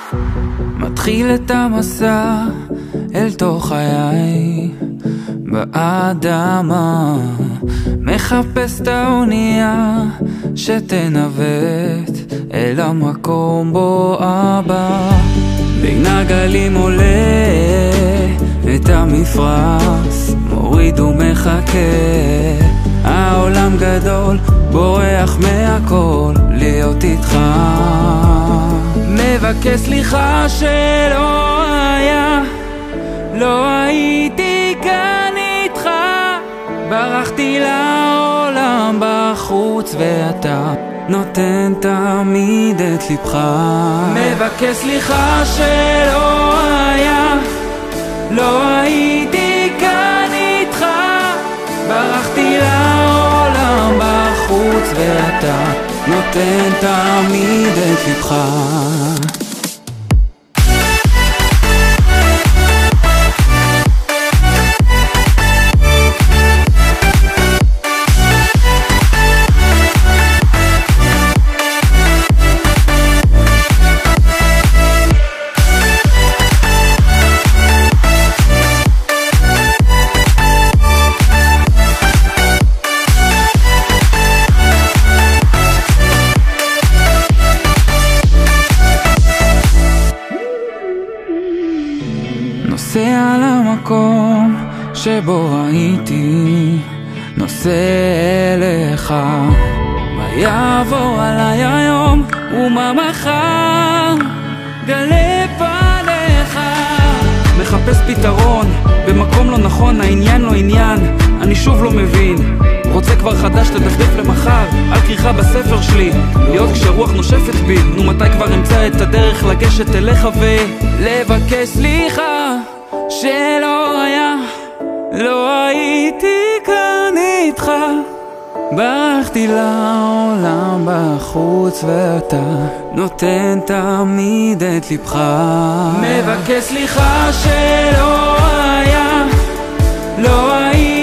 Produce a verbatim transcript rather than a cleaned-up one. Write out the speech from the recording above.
מתחיל את המסע אל תוך חיי באדמה, מחפש את האונייה שתנווט אל המקום בו אבא. בין הגלים עולה את המפרש, מוריד ומחכה, העולם גדול בורח מהכל להיות איתך. מבקש סליחה שלא היה, לא הייתי כאן איתך, ברחתי לעולם בחוץ ואתה נותן תמיד את לבך. מבקש סליחה שלא היה, לא הייתי כאן איתך, ברחתי לעולם בחוץ ואתה נותן תמיד את לבך. נוסע למקום שבו הייתי, נוסע אליך, מה יעבור עליי היום ומה מחר, גלה פניך. מחפש פתרון במקום לא נכון, העניין לא עניין, אני שוב לא מבין, רוצה כבר חדש לדפדף למחר, על כריכה בספר שלי, להיות כשרוח נושפת בי. נו מתי כבר אמצא את הדרך לגשת אליך ולבקש סליחה שלא היה, לא הייתי כאן איתך, ברחתי לעולם בחוץ ואתה נותן תמיד את לבך. מבקש סליחה שלא היה, לא הייתי